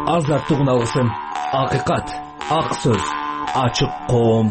азаттык алгысым, акыйкат, ак сөз, ачык коом.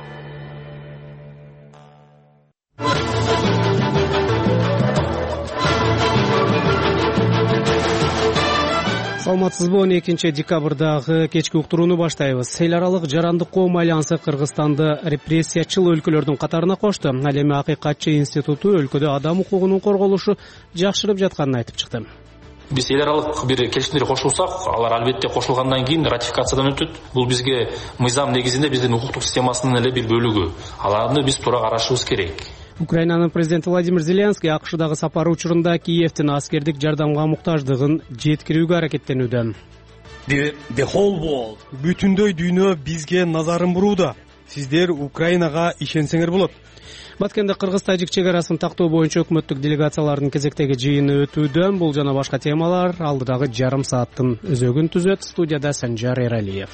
Саламатсызбы, 12 декабрдагы кечки уктурууну баштайбыз. Эл аралык жарандык коом альянсы Кыргызстанды репрессиячыл өлкөлөрдүн катарына кошту. Ал эми Акыйкатчы институту өлкөдө адам укугунун корголушу жакшырып жатканын айтып чыкты. Биз эл аралык бир келишимдерге кошулсак, алар албетте кошулгандан кийин ратификациядан өтөт. Бул бизге мыйзам негизинде биздин укуктук системасынын эле бир бөлүгү. Аларды биз туура карашыбыз керек. Украинанын президенти Владимир Зеленский АКШдагы сапары учурунда Киевдин аскердик жардамга муктаждыгын жеткирүүгө аракеттенүүдө. Бүтүндөй дүйнө бизге назарын бурууда. Сиздер Украинага ишенсеңер болот. Баткенде Кыргыз-Тажик чек арасын тактоо боюнча өкмөттүк делегациялардын кезектеги жыйыны өтүүдө. Бул жана башка темалар алдыдагы жарым сааттын өзөгүн түзөт. Студияда Санжар Эралиев.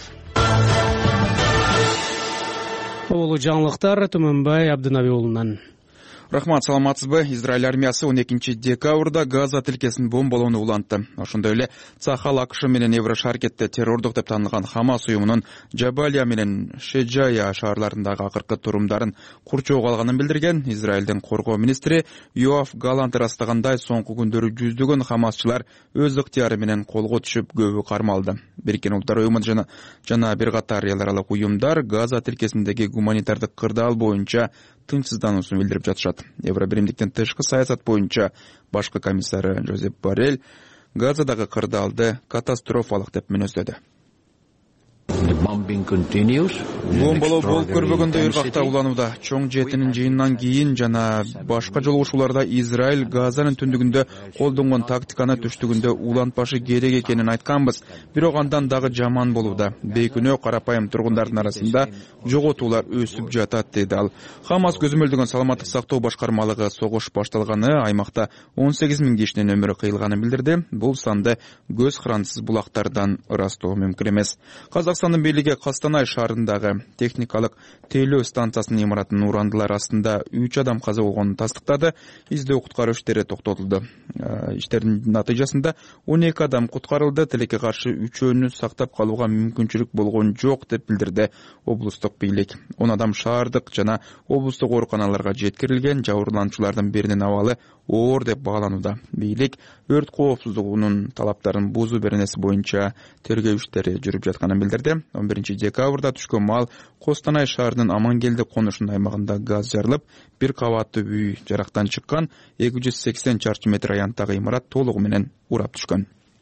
Болуу жаңылыктар Төмөнбай Абдынаби уулунан. Рахмат, саламатсызбы. Израиль армиясы 12 декабрда Газа тилкесин бомбалоону улантты. Ошондой эле Цахал АКШ менен Еврошаркетте террордук деп танылган Хамас уюмунун Жабалия менен Шеджая шаарларындагы акыркы турумдарын курчоого алганын билдирген Израилдин коргоо министри Йоав Галант ырастагандай, соңку күндөрү жүздөгөн хамасчылар өз ыктыяры менен колго түшүп, көбү кармалды. Бириккен Улуттар уюму жана бир катар эл аралык уюмдар Газа тилкесиндеги гуманитардык кырдаал боюнча тынчсыздануусун билдирип жатышат. Евробиримдиктин тышкы саясат боюнча башкы комиссары Жозеп Боррель Газадагы кырдаалды катастрофалык деп мүнөздөдү. Бомбалоо болуп көрбөгөндөй ыргакта уланууда. Чоң жетинин жыйынынан кийин жана башка жолугушууларда Израиль Газанын түндүгүндө колдонгон тактиканы түштүгүндө улантпашы керек экенин айтканбыз. Бирок андан дагы жаман болууда. Бейкүнөө карапайым тургундардын арасында жоготуулар өсүп жатат, деди ал. Хамас көзөмөлдөгөн саламаттык сактоо башкармалыгы согуш башталганы, аймакта 18 000 кишинин өмүрү кыйылганын билдирди. Бул санды көз карандысыз булактардан ырастоо мүмкүн эмес. Казакстандын бийлиги Костанай шаарындагы техникалык тейлөө станциясынын имаратынын урандылар астында 3 адам каза болгонун тастыктады. Издөө куткаруу иштери токтотулду. Иштердин натыйжасында 12 адам куткарылды. Тилекке каршы 3-өөнү сактап калууга мүмкүнчүлүк болгон жок деп билдирди облустук бийлик. 10 адам шаардык жана облустук ооруканаларга жеткирилген. Жабырлануучулардын биринин абалы оор деп бааланууда. Бийлик өрт коопсуздугунун талаптарын бузуу беренеси боюнча тергөө иштери жүрүп жатканын билдирди. 11 декабрда түшкөн маал Костанай шаарынын Амангелди конушунун аймагында газ жарылып, бир кабаттуу үй жарактан чыккан, 280 чарчы метр аянттагы имарат толугу менен урап түшкөн.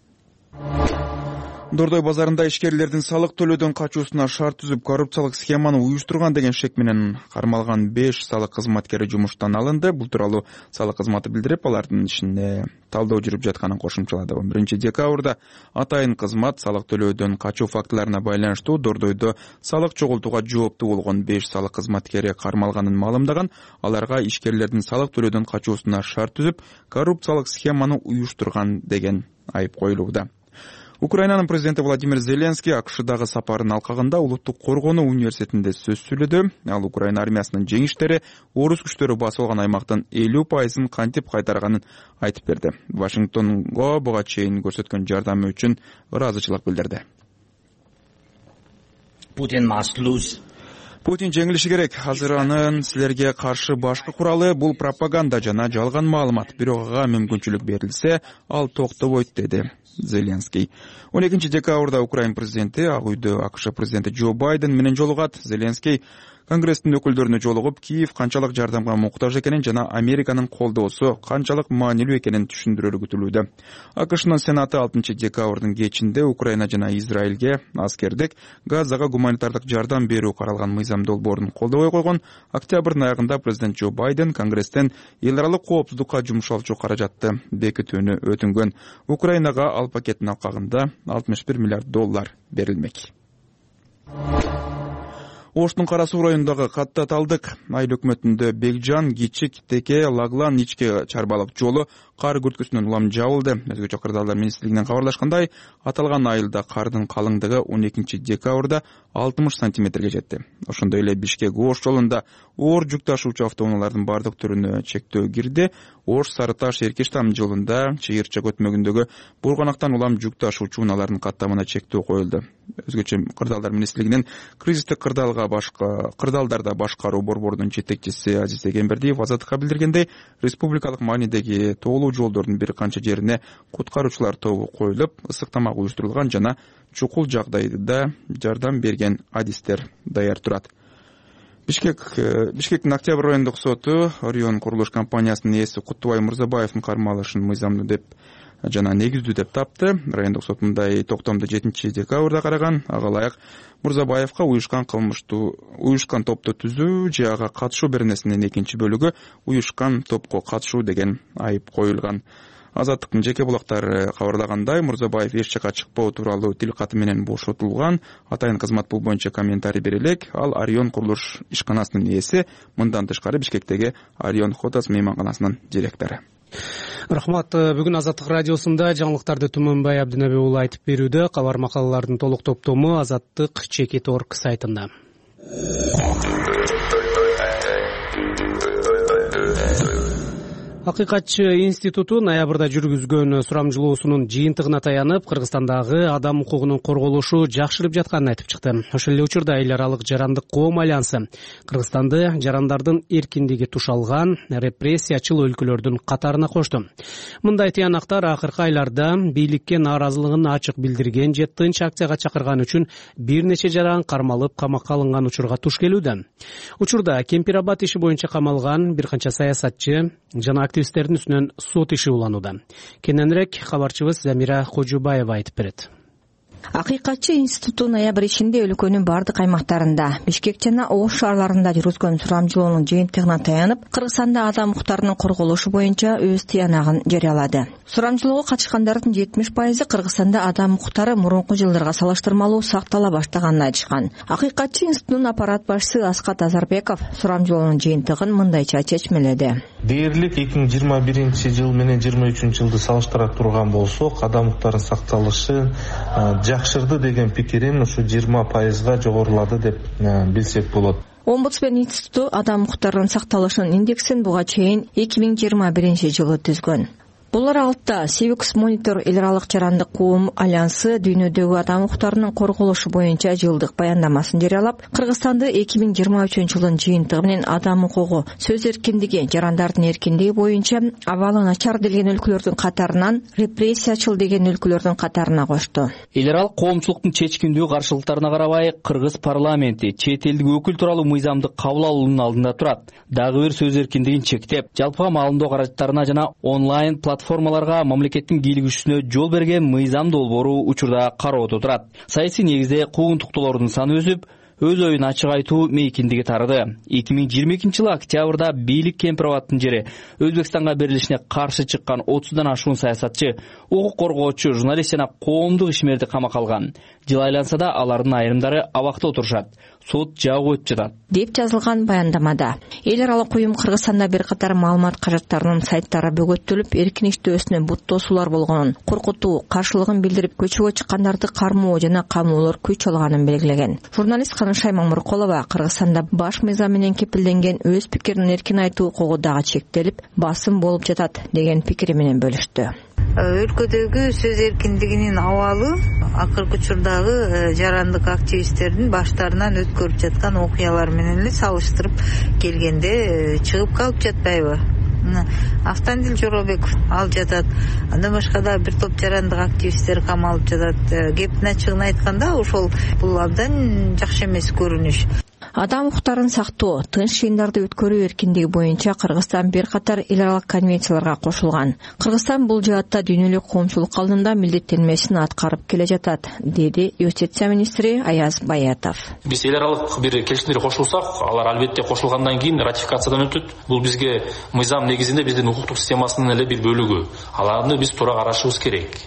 Дордой базарында ишкерлердин салык төлөөдөн качуусуна шарт түзүп, коррупциялык схеманы уюштурган деген шек менен кармалган 5 салык кызматкери жумуштан алынды. Бул тууралуу салык кызматы билдирип, алардын ишине талдоо жүрүп жатканын кошумчалады. 11 декабрда атайын кызмат салык төлөөдөн качуу фактыларына байланыштуу Дордойдо салык чогултууга жооптуу болгон 5 салык кызматкери кармалганын маалымдаган. Аларга ишкерлердин салык төлөөдөн качуусуна шарт түзүп, коррупциялык схеманы уюштурган деген айып коюлууда. Украинанын президенти Владимир Зеленский АКШдагы сапарынын алкагында Улуттук коргонуу университетинде сөз сүйлөдү. Ал Украина армиясынын жеңиштери орус күчтөрү басып алган аймактын 50% кантип кайтарганын айтып берди. Вашингтонго буга чейин көрсөткөн жардамы үчүн ыраазычылык билдирди. Путин жеңилиши керек. Азыр анын силерге каршы башкы куралы бул пропаганда жана жалган маалымат. Бирок ага мүмкүнчүлүк берилсе, ал токтобойт, деди Зеленский. 12 декабрда Украина президенти Ак үйдө АКШ президенти Джо Байден менен жолугат. Зеленский Конгресстин өкүлдөрүнө жолугуп, Киев канчалык жардамга муктаж экенин жана Американын колдоосу канчалык маанилүү экенин түшүндүрөлү күтүлүүдө. АКШнын Сенаты 6 декабрдын кечинде Украина жана Израилге аскердик Газага гуманитардык жардам берүү каралган мыйзам долбоорун колдобой койгон. Октябрдын аягында президент Джо Байден Конгресстен эл аралык коопсуздукка жумшалчу каражатты бекитүүнү өтүнгөн. Украинага ал пакеттин алкагында $61 миллиард берилмек. Оштун Кара Суу районундагы Катта Талдык айыл өкмөтүндө Бекжан, Кичик, Теке, Лаглан, Ичке чарбалык жолу кар күрткүсүнөн улам жабылды. Өзгөчө Кырдаалдар министрлигинен кабарлашкандай, аталган айылда кардын калыңдыгы 12 декабрда 60 сантиметрге жетти. Ошондой эле Бишкек-Ош жолунда оор жүк ташуучу автоунаалардын бардык түрүнө чектөө кирди. Ош-Сарыташ-Эркештам жолунда Чыгырча көтмөгүндөгү Бурганактан улам жүк ташуучу унаалардын каттамына чектөө коюлду. Өзгөчө Кырдаалдар министрлигинин кризистик кырдаалдарда башкаруу борборунун жетекчиси Азиз Эгембердиев Азаттыкка билдиргендей, республикалык маанидеги тоолуу жолдордун бир канча жерине куткаруучулар тобу коюлуп, ысык тамак уюштурулган жана чукул жагдайда жардам берген адистер даяр турат. Бишкектин Октябрь райондук соту Орион курулуш компаниясынын ээси Куттубай Мырзабаевдин кармалышын мыйзамдуу деп жана негиздүү деп тапты. Райондук сот мындай токтомду 7 декабрда караган. Ага ылайык Мырзабаевка уюшкан топту түзүү же ага катышуу беренесинин 2-бөлүгү уюшкан топко катышуу деген айып коюлган. Азаттыктын жеке булактары кабарлагандай, Мырзабаев эч жака чыкпоо тууралуу тил каты менен бошотулган. Атайын кызмат бул боюнча комментарий бере элек. Ал Орион курулуш ишканасынын ээси, мындан тышкары Бишкектеги Орион Хотас мейманканасынын директору. Рахмат. Бүгүн Азаттык радиосунда жаңылыктарды Түмөнбай Абдинеби уулу айтып берүүдө. Кабар макалалардын толук топтому Азаттык.org сайтында. Акыйкатчы институту ноябрда жүргүзгөн сурамжылоосунун жыйынтыгына таянып, Кыргызстандагы адам укугунун корголушу жакшырып жатканын айтып чыкты. Ошол эле учурда эл аралык жарандык коом альянсы Кыргызстанды жарандардын эркиндиги тушалган репрессиячыл өлкөлөрдүн катарына кошту. Мындай тыянактар акыркы айларда бийликке нааразылыгын ачык билдирген же тынч акцияга чакырган үчүн бир нече жаран кармалып камакка алынган учурга туш келүүдө. Учурда Кемпирабад иши боюнча камалган бир канча саясатчы жана активисттердин үстүнөн сот иши уланууда. Кененирээк кабарчыбыз Замира Кожубаева айтып берет. Акыйкатчы институту ноябрь ичинде өлкөнүн бардык аймактарында, Бишкек жана Ош шаарларында жүргүзгөн сурамжылоонун жыйынтыгына таянып, Кыргызстанда адам укуктарынын корголушу боюнча өз тыянагын жарыялады. Сурамжылоого катышкандардын 70% Кыргызстанда адам укуктары мурунку жылдарга салыштырмалуу сактала баштаганын айтышкан. Акыйкатчы институтунун аппарат башчысы Аскат Азарбеков сурамжылоонун жыйынтыгын мындайча чечмеледи. Дээрлик 2021 менен 2023 жылды салыштыра турган болсок, адам укуктарынын сакталышы жакшырды деген пикирим ушу 20%га жогорулады деп билсек болот. Омбудсмен институту адам укуктарынын сакталышынын индексин буга чейин 2021 жылы түзгөн. Бул аралыкта Civics Monitor эл аралык жарандык коом альянсы дүйнөдөгү адам укуктарынын корголушу боюнча жылдык баяндамасын жарыялап, Кыргызстанды 2023 жылдын жыйынтыгы менен адам укугу, сөз эркиндиги, жарандардын эркиндиги боюнча абалы начар делген өлкөлөрдүн катарынан репрессиячыл деген өлкөлөрдүн катарына кошту. Эл аралык коомчулуктун чечкиндүү каршылыктарына карабай, Кыргыз парламенти чет элдик өкүл тууралуу мыйзамды кабыл алуунун алдында турат. Дагы бир сөз эркиндигин чектеп, жалпыга маалымдоо каражаттарына жана онлайн платформаларга мамлекеттин кийлигишүүсүнө жол берген мыйзам долбоору учурда кароодо турат. Саясий негизде куугунтуктуулордун саны өсүп, өз оюн ачык айтуу мейкиндиги тарады. 2022 жылы октябрда бийлик Кемпирабадтын жери Өзбекстанга берилишине каршы чыккан 30дан ашуун саясатчы, укук коргоочу, журналист жана коомдук ишмерди камакка алган. Жыл айланса да алардын айрымдары абакта отурушат. Сот жагып өтүп жатат деп жазылган баяндамада. Эл аралык уюм Кыргызстанда бир катар маалымат каражаттарынын сайттары бөгөттөлүп, эркин иштөөсүнө бут тосуулар болгонун, коркутуу, каршылыгын билдирип, көчөгө чыккандарды кармоо жана камоолор күч алганын белгилеген. Журналист Канышай Мамыркулова Кыргызстанда баш мыйзам менен кепилденген өз пикирин эркин айтуу укугу дагы чектелип, басым болуп жатат деген пикири менен бөлүштү. Өлкөдөгү сөз эркиндигинин абалы акыркы учурдагы жарандык активисттердин баштарынан өткөрүп жаткан окуялар менен эле салыштырып келгенде чыгып калып жатпайбы? Автандил Жоробеков ал жатат. Андан башка да бир топ жарандык активисттер камалып жатат. Кептин ачыгын айтканда, ошол бул абдан жакшы эмес көрүнүш. Адам укуктарын сактоо, тынч жыйындарды өткөрүү эркиндиги боюнча Кыргызстан бир катар эл аралык конвенцияларга кошулган. Кыргызстан бул жаатта дүйнөлүк коомчулук алдында милдеттенмесин аткарып келе жатат, деди юстиция министри Аяз Баятов. Биз эл аралык бир келишимдерге кошулсак, алар албетте кошулгандан кийин ратификациядан өтөт. Бул бизге мыйзам негизинде биздин укуктук системасынын эле бир бөлүгү. Аларды биз туура карашыбыз керек.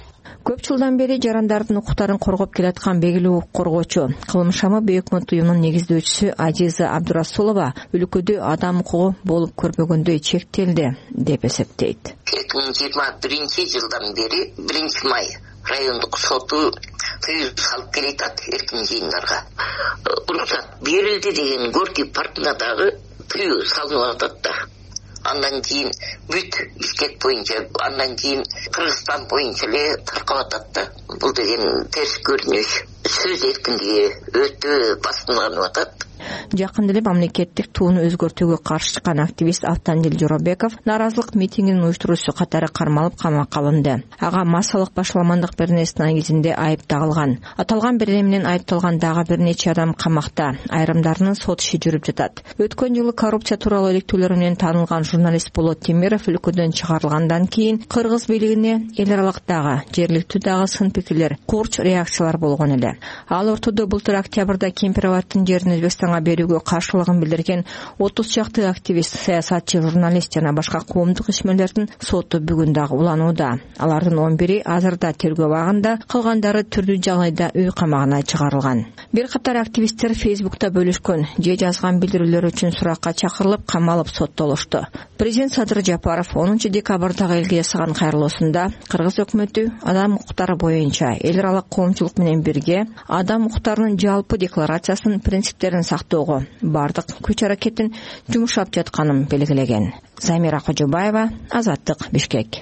Көп жылдан бери жарандардын укуктарын коргоп келаткан белгилүү укук коргоочу, кылмышама өкмөт уюмунун негиздөөчүсү Азиза Абдурасулова өлкөдө адам укугу болуп көрбөгөндөй чектелди деп эсептейт. 2021-жылдан бери 1 май райондук соту тыюу салып келатат эркин жыйындарга. Уруксат берилди деген Горький паркына дагы тыюу салынып атат да. Андан кийин бүт Бишкек боюнча, андан кийин Кыргызстан боюнча эле таркап атат да. Бул деген терс көрүнүш. Сөз эркиндиги өтө басымданып атат. Жакында эле мамлекеттик тууну өзгөртүүгө каршы чыккан активист Автандил Жоробеков нааразылык митингинин уюштуруучусу катары кармалып камакка алынды. Ага массалык башаламандык беренеси негизинде айып тагылган. Аталган берене менен айыпталган дагы бир нече адам камакта. Айрымдарынын сот иши жүрүп жатат. Өткөн жылы коррупция тууралуу иликтүүлөр менен таанылган журналист Болот Темиров өлкөдөн чыгарылгандан кийин кыргыз бийлигине эл аралык дагы, жергиликтүү дагы сын пикирлер, курч реакциялар болгон эле. Ал ортодо былтыр октябрда Кемпироваттын жерин Өзбекстанга берүүгө каршылыгын билдирген 30 чакты активист, саясатчы, журналист жана башка коомдук ишмерлердин соту бүгүн дагы уланууда. Алардын 11 азырда тергөө абагында, калгандары түрдүү жагдайда үй камагына чыгарылган. Бир катар активисттер Фейсбукта бөлүшкөн же жазган билдирүүлөр үчүн суракка чакырылып, камалып соттолушту. Президент Садыр Жапаров 10 декабрдагы элге жасаган кайрылуусунда Кыргыз өкмөтү адам укуктары боюнча эл аралык коомчулук менен бирге адам укуктарынын жалпы декларациясынын принциптерин сактоого бардык күч аракетин жумшап жатканын белгилеген. Замира Кожобаева, Азаттык, Бишкек.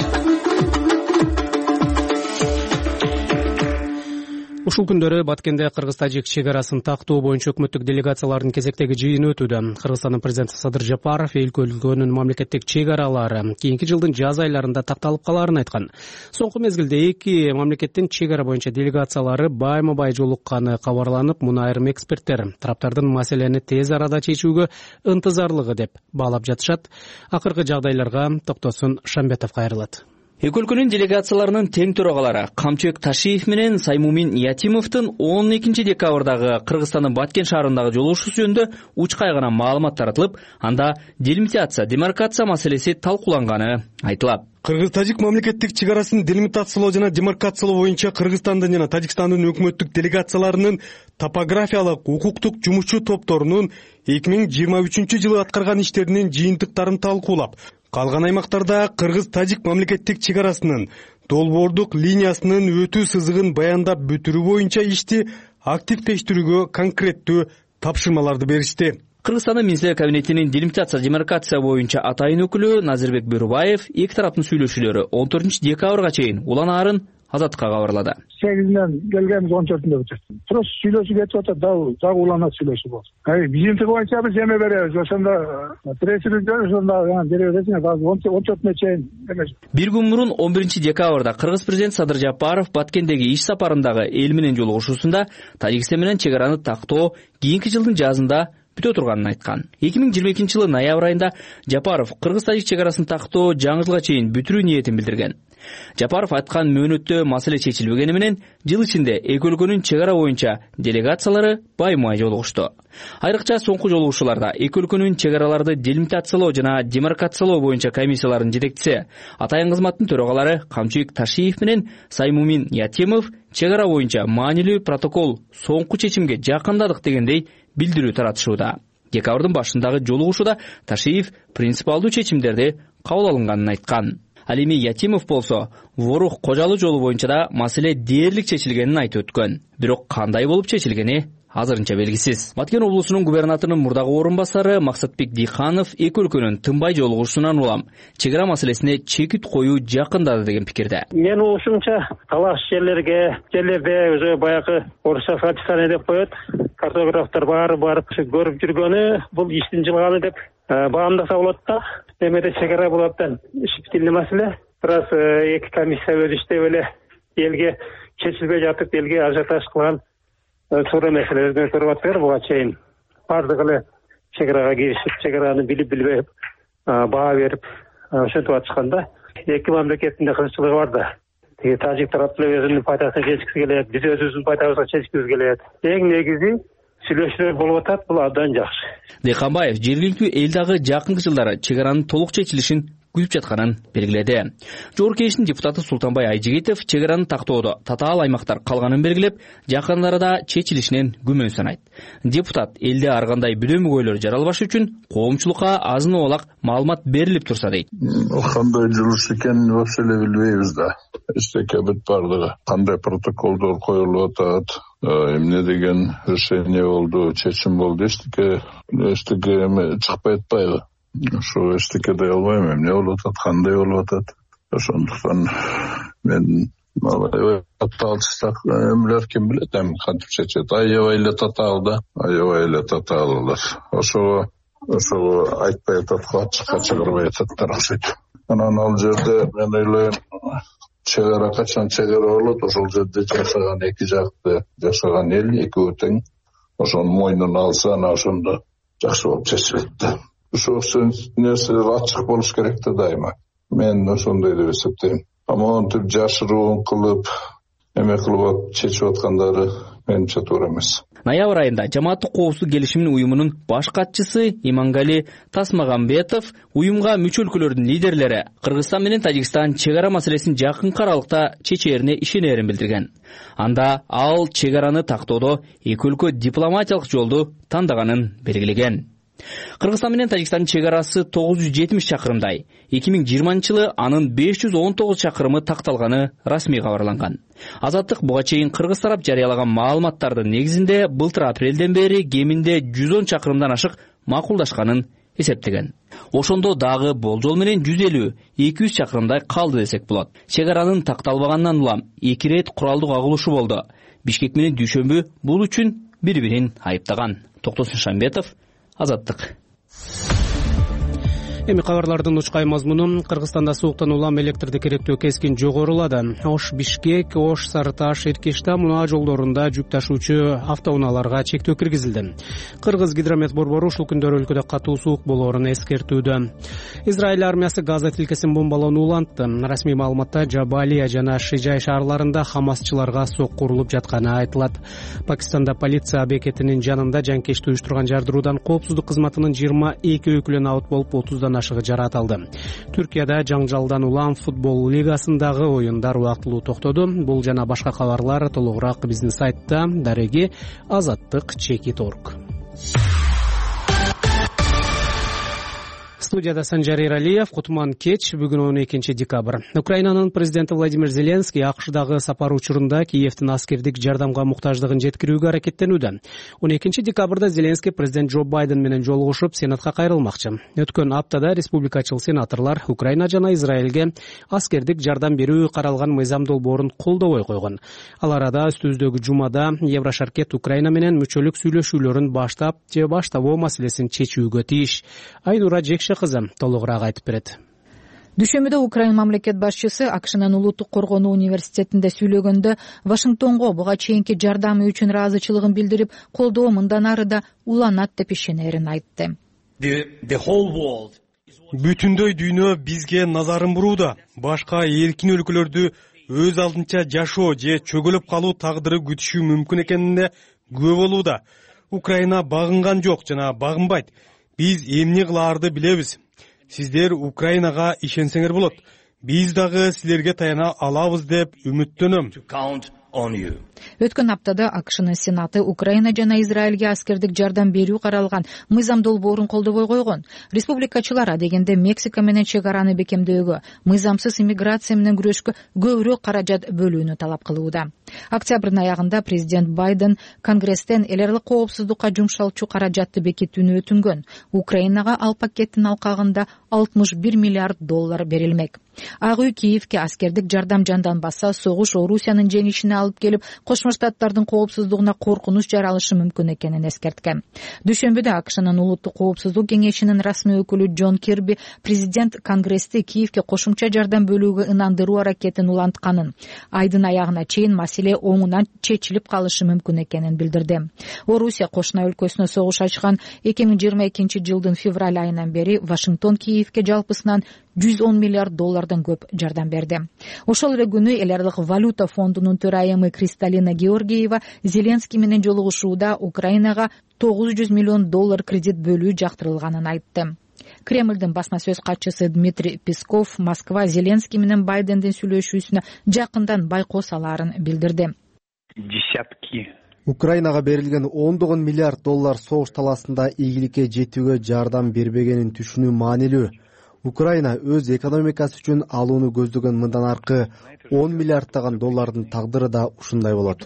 Ушул күндөрү Баткенде Кыргыз-Тажик чек арасын тактоо боюнча өкмөттүк делегациялардын кезектеги жыйыны өтүүдө. Кыргызстандын президенти Садыр Жапаров өлкөнүн мамлекеттик чек аралары кийинки жылдын жаз айларында такталып калаарын айткан. Соңку мезгилде эки мамлекеттин чек ара боюнча делегациялары байма-бай жолукканы кабарланып, муну айрым эксперттер тараптардын маселени тез арада чечүүгө ынтызарлыгы деп баалап жатышат. Акыркы жагдайларга Токтосун Шамбетов кайрылат. Эки өлкөнүн делегацияларынын тең төрагалары Камчыбек Ташиев менен Саймумин Ятимовдун 12 декабрдагы Кыргызстандын Баткен шаарындагы жолугушуусу жөнүндө учкай гана маалымат таратылып, анда делимитация, демаркация маселеси талкууланганы айтылат. Кыргыз-Тажик мамлекеттик чек арасын делимитациялоо жана демаркациялоо боюнча Кыргызстандын жана Тажикстандын өкмөттүк делегацияларынын топографиялык, укуктук жумушчу топторунун 2023-жылы аткарган иштеринин жыйынтыктарын талкуулап, калган аймактарда Кыргыз-Тажик мамлекеттик чек арасынын долбоордук линиясынын өтүү сызыгын баяндап бүтүрүү боюнча ишти активдештирүүгө конкреттүү тапшырмаларды беришти. Кыргызстандын Министрлер кабинетинин делимитация, демаркация боюнча атайын өкүлү Назирбек Бөрүбаев эки тараптын сүйлөшүүлөрү 14 декабрга чейин уланаарын Азаттыкка кабарлады. 8-ден келгенбиз 14-нде бүтөт. Просто сүйлөшүү кетип атат, дагы уланат сүйлөшүү болду. Жыйынтыгы боюнча биз эме беребиз. Ошондо пресс-релиз ошондо беребиз, азыр 14-нө чейин эмес. Бир күн мурун 11 декабрда Кыргыз президент Садыр Жапаров Баткендеги иш сапарындагы эл менен жолугушуусунда Тажикстан менен чек араны тактоо кийинки жылдын жазында бүтө турганын айткан. 2022-жылы ноябрь айында Жапаров Кыргыз-Тажик чек арасын тактоо жаңы жылга чейин бүтүрүү ниетин билдирген. Жапаров айткан мөөнөттө маселе чечилбегени менен жыл ичинде эки өлкөнүн чек ара боюнча делегациялары байма-бай жолугушту. Айрыкча соңку жолугушууларда эки өлкөнүн чек араларды делимитациялоо жана демаркациялоо боюнча комиссияларынын жетекчиси, атайын кызматтын төрагалары Камчыбек Ташиев менен Саймумин Ятимов чек ара боюнча маанилүү протокол соңку чечимге жакындадык дегендей билдирүү таратышууда. Декабрдын башындагы жолугушууда Ташиев принципиалдуу чечимдерди кабыл алынганын айткан. Ал эми Ятимов болсо Ворух Кожалы жолу боюнча да маселе дээрлик чечилгенин айтып өткөн. Бирок кандай болуп чечилгени азырынча белгисиз. Баткен облусунун губернаторунун мурдагы орун басары Максатбек Диханов эки өлкөнүн тынбай жолугушуусунан улам чек ара маселесине чекит коюу жакындады деген пикирде. Мен ушунча талаш жерлерде өзү баягы орусча фальсификация деп коет. Картографтар барып көрүп жүргөнү бул иштин жылганы деп баамдаса болот да. Эмеде чек ара болот да. Иштилүү маселе. Бирок эки комиссия өз иштеп эле элге чечилбей жатып, элге ажиотаж кылган туура маселелерди көрүп атпайбы буга чейин. Бардыгы эле чек арага киришип, чек араны билип баа берип ошентип атышканда эки мамлекеттин да кырсычылыгы бар да. Тажик тарапы өзүнүн пайдасын чечкиси келет, биз өзүбүздүн пайдабызга чечкибиз келет. Эң негизи сүйлөшүүлөр болуп атат, бул абдан жакшы. Дыйканбаев жергиликтүү эл дагы жакынкы жылдары чек аранын толук чечилишин күтүп жатканын белгиледи. Жогорку Кеңештин депутаты Султанбай Айжигитов чек араны тактоодо татаал аймактар калганын белгилеп, жакын арада чечилишинен күмөн санайт. Депутат элде ар кандай бүдөмөгөйлөр жаралбаш үчүн коомчулукка азын олак маалымат берилип турса дейт. Кандай жылыш экенин вообще эле билбейбиз да. Эчтеке бүт бардыгы. Кандай протоколдор коюлуп атат, эмне деген решение болду, чечим болду, эчтеке чыкпай атпайбы. Ошо эчтеке дей албайм, эмне болуп атат, кандай болуп атат. Ошондуктан мен татаалчыстак эмелер ким билет, эми кантип чечет. Аябай эле татаал да, аябай эле татааллар. Ошого айтпай атат, ачыкка чыгарбай ататтар окшойт. Анан ал жерде мен ойлойм, чек ара качан чек ара болот, ошол жерде жашаган эки жакты, жашаган эл экөө тең. Ошону мойнуна алса, анан ошондо жакшы болуп чечилет да. Ошол нерселер ачык болуш керек да дайыма. Мен ошондой деп эсептейм. Монтип жашыруун кылып, эме кылып чечип аткандары менимче туура эмес. Ноябрь айында Жамааттык коопсуздук келишимин уюмунун баш катчысы Имангали Тасмагамбетов уюмга мүчө өлкөлөрдүн лидерлери Кыргызстан менен Тажикстан чек ара маселесин жакын аралыкта чечээрине ишенерин билдирген. Анда ал чек араны тактоодо эки өлкө дипломатиялык жолду тандаганын белгилеген. Кыргызстан менен Тажикстандын чек арасы 970 чакырымдай. 2020-жылы анын 519 чакырымы такталганы расмий кабарланган. Азаттык буга чейин кыргыз тарап жарыялаган маалыматтардын негизинде былтыр апрелден бери кеминде 110 чакырымдан ашык макулдашканын эсептеген. Ошондо дагы болжол менен 150-200 чакырымдай калды десек болот. Чек аранын такталбагандан улам 2 рет куралдык агылышы болду. Бишкек менен Дүйшөмбү бул үчүн бири-бирин айыптаган. Токтосун Шамбетов, Азаттык. Эми кабарлардын учкай мазмуну: Кыргызстанда сууктан улам электрди керектөө кескин жогорулады. Ош Бишкек, Ош Сарыташ, Эркештам унаа жолдорунда жүк ташуучу автоунааларга чектөө киргизилди. Кыргыз гидромет борбору ушул күндөрү өлкөдө катуу суук болоорун эскертүүдө. Израиль армиясы Газа тилкесин бомбалоону улантты. Расмий маалыматта Жабалия жана Шижай шаарларында хамасчыларга сокку урулуп жатканы айтылат. Пакистанда полиция бекетинин жанында жанкечти уюштурган жардыруудан коопсуздук кызматынын 22 өкүлү аут болуп 30 ашыгы жарат алды. Түркияда жаңжалдан улам футбол лигасындагы оюндар убактылуу токтоду. Бул жана башка кабарлар толугураак биздин сайтта. Дареги Азаттык Чекит.орг. Студияда Санжар Эралиев, Кутман кеч, бүгүн 12 декабрь. Украинанын президенти Владимир Зеленский АКШдагы сапар учурунда Киевдин аскердик жардамга муктаждыгын жеткирүүгө аракеттенүүдө. 12 декабрда Зеленский президент Джо Байден менен жолугушуп, Сенатка кайрылмакчы. Өткөн аптада республикачыл сенаторлор Украина жана Израилге аскердик жардам берүү каралган мыйзам долбоорун колдобой койгон. Ал арада үстүбүздөгү жумада Еврошаркет Украина менен мүчөлүк сүйлөшүүлөрүн баштап же баштабоо маселесин чечүүгө тийиш. Айнура кызым толугураак айтып берет. Дүйшөмбүдө Украина мамлекет башчысы АКШнын улуттук коргонуу университетинде сүйлөгөндө Вашингтонго буга чейинки жардамы үчүн ыраазычылыгын билдирип, колдоо мындан ары да уланат деп ишенерин айтты. Бүтүндөй дүйнө бизге назарын бурууда. Башка эркин өлкөлөрдү өз алдынча жашоо же чөгөлүп калуу тагдыры күтүшү мүмкүн экенине күбө болууда. Украина багынган жок жана багынбайт. Биз эмне кылаарды билебиз. Сиздер Украинага ишенсеңер болот. Биз дагы силерге таяна алабыз деп үмүттөнөм. Өткөн аптада АКШнын Сенаты Украина жана Израилге аскердик жардам берүү каралган мыйзам долбоорун колдобой койгон. Республикачылар дегенде Мексика менен чек араны бекемдөөгө, мыйзамсыз иммиграция менен күрөшкө көбүрөөк каражат бөлүүнү талап кылууда. Октябрдын аягында президент Байден Конгресстен эл аралык коопсуздукка жумшалчу каражатты бекитүүнү өтүнгөн. Украинага ал пакеттин алкагында $61 миллиард берилмек. Ак үй Киевке аскердик жардам жанданбаса, согуш Орусиянын жеңишине алып келип, Кошмо Штаттардын коопсуздугуна коркунуч жаралышы мүмкүн экенин эскерткен. Дүйшөмбүдө АКШнын улуттук коопсуздук кеңешинин расмий өкүлү Джон Кирби президент Конгрессти Киевке кошумча жардам бөлүүгө ынандыруу аракетин улантканын, айдын аягына чейин маселе оңунан чечилип калышы мүмкүн экенин билдирди. Орусия кошуна өлкөсүнө согуш ачкан 2022 жылдын февраль айынан бери Вашингтон Киевке жалпысынан $110 миллиард көп жардам берди. Ошол эле күнү эл аралык валюта фондунун төрайымы Кристалина Георгиева Зеленский менен жолугушууда Украинага $900 миллион кредит бөлүү жактырылганын айтты. Кремлдин басма сөз катчысы Дмитрий Песков Москва Зеленский менен Байдендин сүйлөшүүсүнө жакындан байкоо салаарын билдирди. Украинага берилген $10 миллиард согуш таласында ийгиликке жетүүгө жардам бербегенин түшүнүү маанилүү. Украина өз экономикасы үчүн алууну көздөгөн мындан аркы $10 миллиарддаган тагдыры да ушундай болот.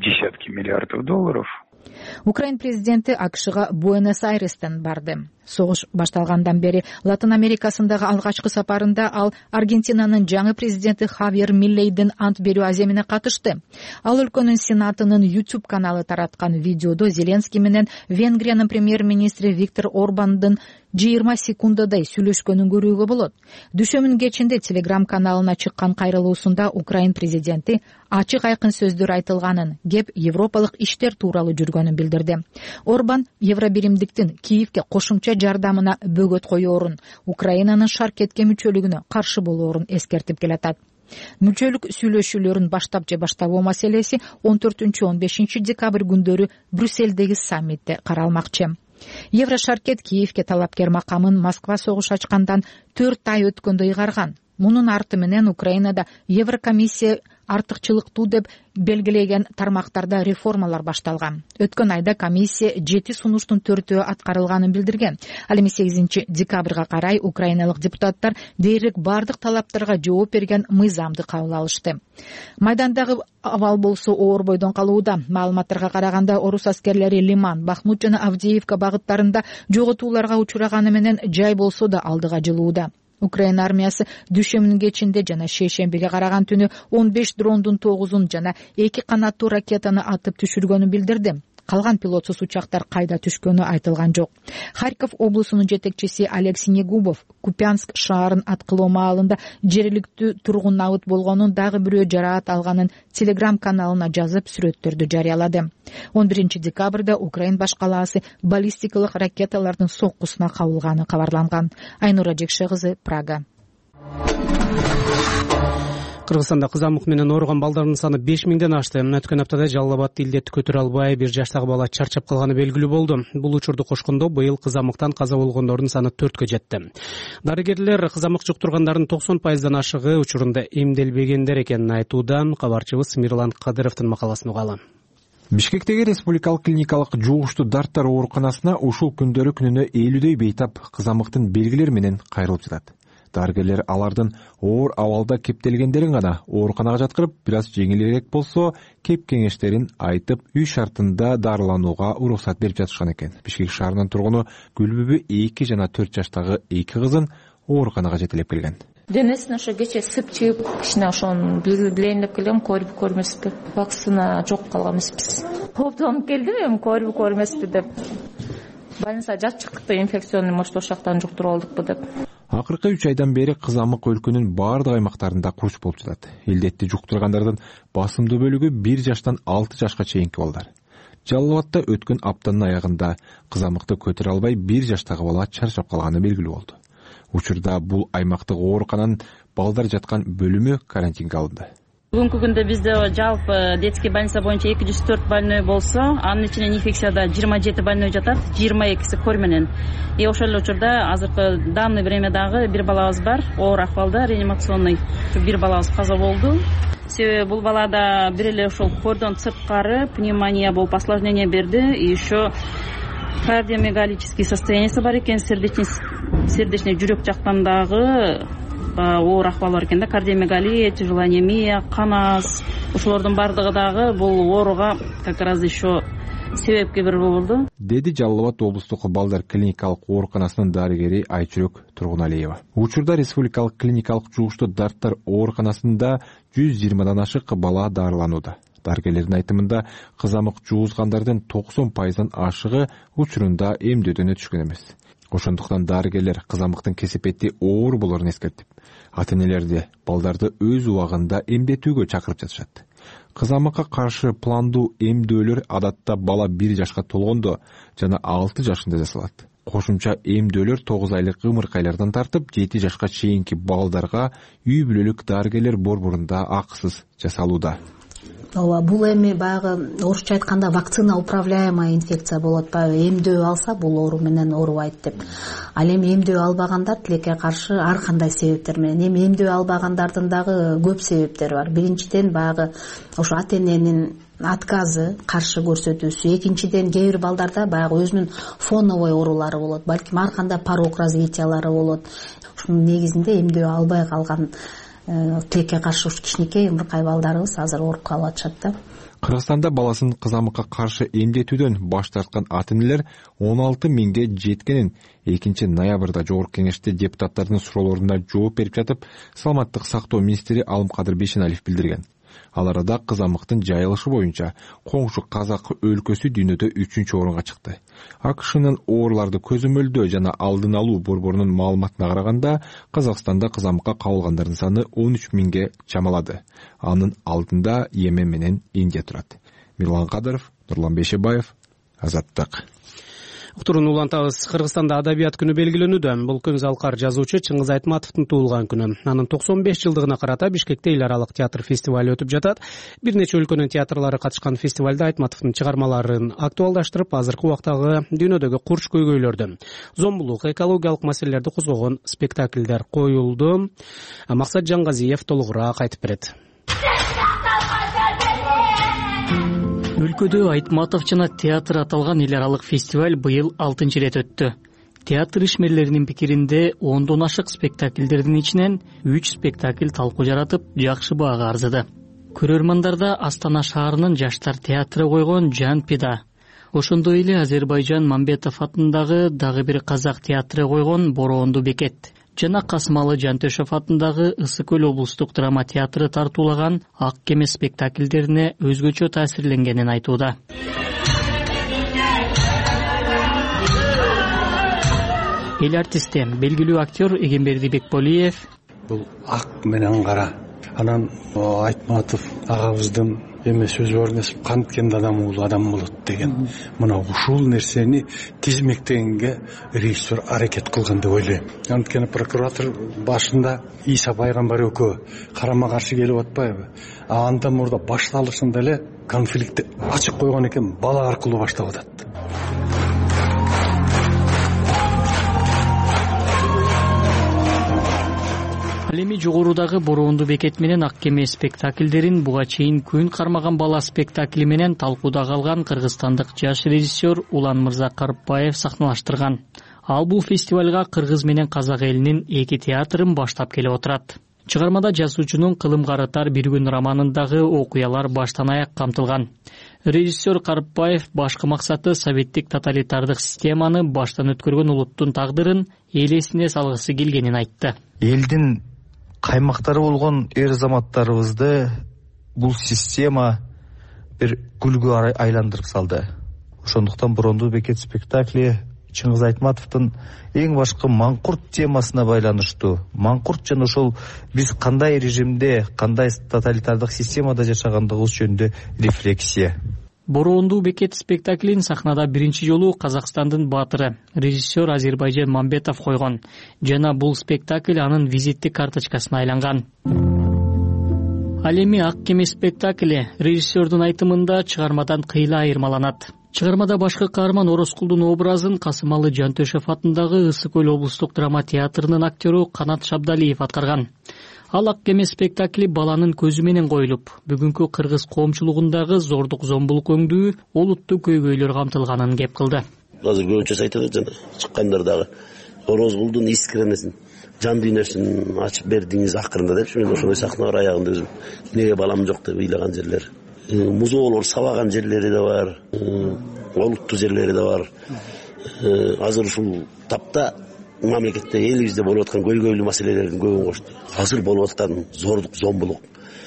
Украин президенти АКШга Буэнос-Айрестен барды. Согуш башталгандан бери Латын Америкасындагы алгачкы сапарында ал Аргентинанын жаңы президенти Хавьер Милейдин ант берүү аземине катышты. Ал өлкөнүн сенатынын YouTube каналы тараткан видеодо Зеленский менен Венгриянын премьер-министри Виктор Орбандын 20 секундадай сүйлөшкөнүн көрүүгө болот. Дүшөмүн кечинде Telegram каналына чыккан кайрылуусунда Украин президенти ачык айкын сөздөр айтылганын, кеп европалык иштер тууралуу жүргөнүн билдирди. Орбан Евробиримдиктин Киевге кошумча жардамына бөгөт коёорун, Украинанын шаркетке мүчөлүгүнө каршы болоорун эскертип келатат. Мүчөлүк сүйлөшүүлөрүн баштап же баштабоо маселеси 14-15 декабрь күндөрү Брюссельдеги саммитте каралмакчы. Еврошаркет Киевге талапкер макамын Москва согуш ачкандан 4 ай өткөндө ыйгарган. Мунун арты менен Украинада Еврокомиссия артыкчылыктуу деп белгилеген тармактарда реформалар башталган. Өткөн айда комиссия 7 сунуштун 4-өө аткарылганын билдирген. Ал эми 8 декабрга карай украиналык депутаттар дээрлик бардык талаптарга жооп берген мыйзамды кабыл алышты. Майдандагы абал болсо оор бойдон калууда. Маалыматтарга караганда орус аскерлери Лиман, Бахмут жана Авдеевка багыттарында жоготууларга учураганы менен жай болсо да алдыга жылууда. Украина армиясы дүшөмүнүн кечинде жана шейшембиге караган түнү 15 дрондун 9-ун жана 2 канаттуу ракетаны атып түшүргөнүн билдирди. Калган пилотсуз учактар кайда түшкөнү айтылган жок. Харьков облусунун жетекчиси Алексей Негубов Купянск шаарын аткылоо маалында жергиликтүү тургун абыт болгонун, дагы бирөө жараат алганын Telegram каналына жазып сүрөттөрдү жарыялады. 11 декабрда Украин баш калаасы баллистикалык ракеталардын соккусуна кабылганы кабарланган. Айнура Жекше кызы, Прага. Кыргызстанда кызамык менен ооруган балдардын саны 5000ден ашты. Өткөн аптада Жалал Абадта илдетти көтөрө албай 1 жаштагы бала чарчап калганы белгилүү болду. Бул учурду кошкондо быйыл кызамыктан каза болгондордун саны 4кө жетти. Дарыгерлер кызамык жуктургандардын 90%дан ашыгы учурунда эмделбегендер экенин айтууда. Кабарчыбыз Мирлан Кадыровдун макаласын угалы. Бишкектеги республикалык клиникалык жугуштуу дарттар ооруканасына ушул күндөрү күнүнө 50дөй бейтап кызамыктын белгилери менен кайрылып жатат. Дарыгерлер алардын оор абалда кептелгендерин гана ооруканага жаткырып, бир аз жеңилирээк болсо кеп кеңештерин айтып, үй шартында дарыланууга уруксат берип жатышкан экен. Бишкек шаарынын тургуну Гүлбүбү 2 жана 4 жаштагы 2 кызын ооруканага жетелеп келген. Денесине ошо кече сып чыгып, кичине ошону билейин деп келгем, көрмөспү. Вакцина жок калган эмеспиз. Кооптонуп келдим, эми көрмөспү деп. Больница жатчыкты инфекционный, может, ошактан жуктуруп алдыкпы деп. Акыркы 3 айдан бери кызамык өлкөнүн бардык аймактарында курч болуп жатат. Илдетти жуктургандардын басымдуу бөлүгү 1 жаштан 6 жашка чейинки балдар. Жалал Абадта өткөн аптанын аягында кызамыкты көтөрө албай 1 жаштагы бала чарчап калганы белгилүү болду. Учурда бул аймактык оорукананын балдар жаткан бөлүмү карантинге алынды. Бүгүнкү күндө бизде жалпы детский больница боюнча 204 больной болсо, анын ичинен инфекцияда 27 больной жатат, 22си кор менен. Ошол эле учурда азыркы данный времядагы бир балабыз бар, оор акыбалда, реанимационный. Бир балабыз каза болду. Себеби бул балада бир эле ошол кордон сырткары пневмония болуп осложнение берди, и еще кардиомегалический состояниясы бар экен, сердечный жүрөк жактан дагы оор акыбал бар экен да, кардиомегалия, тяжелая анемия, кан аз. Ошолордун бардыгы дагы бул ооруга как раз еще себепке бир болду, деди Жалал Абад облустук балдар клиникалык ооруканасынын дарыгери Айчүрөк Тургуналиева. Учурда республикалык клиникалык жугуштуу дарттар ооруканасында 120дан ашык бала дарыланууда. Дарыгерлердин айтымында кызамык жугузгандардын 90%дан ашыгы учурунда эмдөөдөн өтүшкөн эмес. Ошондуктан дарыгерлер кызамыктын кесепети оор болорун эскертип, ата-энелерди балдарды өз убагында эмдетүүгө чакырып жатышат. Кызамыкка каршы пландуу эмдөөлөр адатта бала 1 жашка толгондо жана 6 жашында жасалат. Кошумча эмдөөлөр 9 айлык ымыркайлардан тартып 7 жашка чейинки балдарга үй бүлөлүк дарыгерлер борборунда акысыз жасалууда. ооба, бул эми баягы орусча айтканда вакцина управляемая инфекция болот, баягы эмдөө алса бул оору менен оорубайт деп. Ал эми эмдөө албагандар тилекке каршы ар кандай себептер менен, эми эмдөө албагандардын дагы көп себептери бар. Биринчиден баягы ошо ата эненин отказы, каршы көрсөтүүсү. Экинчиден кээ бир балдарда баягы өзүнүн фоновой оорулары болот, балким ар кандай порог развитиялары болот. Ушунун негизинде эмдөө албай калган тилекке каршы кичинекей ымыркай балдарыбыз азыр ооруп калып атышат да. Кыргызстанда баласын кызамыкка каршы эмдетүүдөн баш тарткан ата энелер 16 миңге жеткенин 2 ноябрда жогорку кеңеште депутаттардын суроолоруна жооп берип жатып, саламаттык сактоо министри Алымкадыр Бейшеналиев билдирген. Ал арада кызамыктын жайылышы боюнча коңшу Казак өлкөсү дүйнөдө 3-орунга чыкты. АКШнын ооруларды көзөмөлдөө жана алдын алуу борборунун маалыматына караганда, Казакстанда кызамыкка кабылгандардын саны 13 миңге чамалады. Анын алдында Йемен менен Индия турат. Мирлан Кадыров, Нурлан Бейшебаев, Азаттык. Уктурууну улантабыз. Кыргызстанда адабият күнү белгиленүүдө. Бул күн залкар жазуучу Чыңгыз Айтматовдун туулган күнү. Анын 95 жылдыгына карата Бишкекте эл аралык театр фестивалы өтүп жатат. Бир нече өлкөнүн театрлары катышкан фестивалда Айтматовдун чыгармаларын актуалдаштырып, азыркы убактагы дүйнөдөгү курч көйгөйлөрдү, зомбулук, экологиялык маселелерди козгогон спектакльдер коюлду. Максат Жангазиев толугураак айтып берет. Өлкөдө Айтматов жана театр аталган эл аралык фестиваль быйыл 6-чы ирет өттү. Театр ишмерлеринин пикиринде 10дон ашык спектакльдердин ичинен 3 спектакль талкуу жаратып, жакшы баага арзыды. Көрөрмандарда Астана шаарынын жаштар театры койгон Жан Пида, ошондой эле Азербайжан Мамбетов атындагы дагы бир казак театры койгон Бороонду бекет жана Касымалы Жантөшев атындагы Ысык көл облустук драма театры тартуулаган Ак кеме спектакльдерине өзгөчө таасирленгенин айтууда. Эл артисти, белгилүү актер Эгемберди Бекболиев бул ак менен кара. Анан Айтматов агабыздын эме сөзү бар эмес, канткенде адам ул адам болот деген. Мына ушул нерсени тизмектегенге режиссер аракет кылган деп ойлойм. Анткени прокуратор башында Иса пайгамбар экөө карама каршы келип атпайбы? Анда мурда башталышында эле конфликтти ачык койгон экен, бала аркылуу баштап атат. Эми жогорудагы Бороонду бекет менен Ак кеме спектакльдерин буга чейин күн кармаган бала спектакли менен талкууда калган кыргызстандык жаш режиссер Улан Мырза Карыпбаев сахналаштырган. Ал бул фестивалга кыргыз менен казак элинин эки театрын баштап келип отурат. Чыгармада жазуучунун кылым карытар бир күн романындагы окуялар баштан аяк камтылган. Режиссер Карыпбаев башкы максаты советтик тоталитардык системаны баштан өткөргөн улуттун тагдырын элесине салгысы келгенин айтты. Элдин каймактары болгон эр заматтарыбызды бул система бир күлгү айландырып салды. Ошондуктан Бороонду бекет спектакли Чыңгыз Айтматовдун эң башкы маңкурт темасына байланыштуу. Маңкурт жана ошол биз кандай режимде, кандай тоталитардык системада жашагандыгыбыз жөнүндө рефлексия. Бороонду бекет спектаклин сахнада биринчи жолу Казакстандын баатыры, режиссер Азербайжан Мамбетов койгон жана бул спектакль анын визиттик карточкасына айланган. Ал эми Ак кеме спектакли режиссердун айтымында чыгармадан кыйла айырмаланат. Чыгармада башкы каарман Орозкулдун образын Касымалы Жантөшев атындагы Ысык көл облустук драма театрынын актеру Канат Шабдалиев аткарган. Ал Ак кеме спектакли баланын көзү менен коюлуп, бүгүнкү кыргыз коомчулугундагы зордук зомбулук өңдүү, олуттуу көйгөйлөр камтылганын кеп кылды. Азыр көбүнчө айтат жана чыккандар дагы Орозкулдун искренесин, жан дүйнөсүн ачып бердиңиз акырында депчи, мен ошондой сахналар аягында өзүм эмнеге балам жок деп ыйлаган жерлер. Музоолор сабаган жерлери да бар, олуттуу жерлери да бар. Азыр ушул тапта мамлекетте элибизде болуп аткан көйгөйлүү маселелердин көбүн кошту. Азыр болуп аткан зордук зомбулук,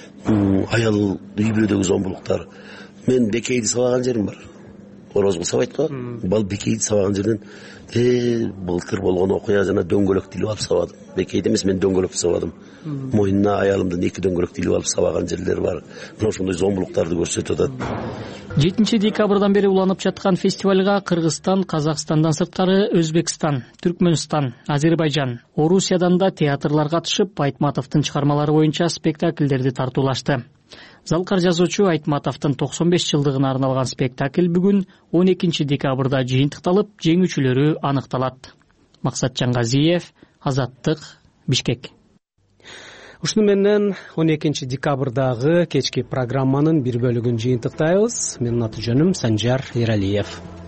аял үй-бүлөдөгү зомбулуктар. Мен Бекейди сабаган жерим бар. Орозкул сабайт го. Бал Бекейди сабаган жерден былтыр болгон окуя жана дөңгөлөктү илип алып сабадым. Бекейди эмес, мен дөңгөлөктү сабадым. Моюнуна аялымдын эки дөңгөлөктү илип алып сабаган жерлер бар. Мына ошондой зомбулуктарды көрсөтүп атат. 7 декабрдан бери уланып жаткан фестивалга Кыргызстан, Казакстандан сырткары Өзбекстан, Түркмөнстан, Азербайжан, Орусиядан да театрлар катышып, Айтматовдун чыгармалары боюнча спектакльдерди тартуулашты. Залкар жазуучу Айтматовдун 95 жылдыгына арналган спектакль бүгүн 12 декабрда жыйынтыкталып, жеңүүчүлөрү аныкталат. Максатжан Газиев, Азаттык, Бишкек. Ушуну менен 12 декабрдагы кечки программанын бир бөлүгүн жыйынтыктайбыз. Менин аты жөнүм Санжар Эралиев.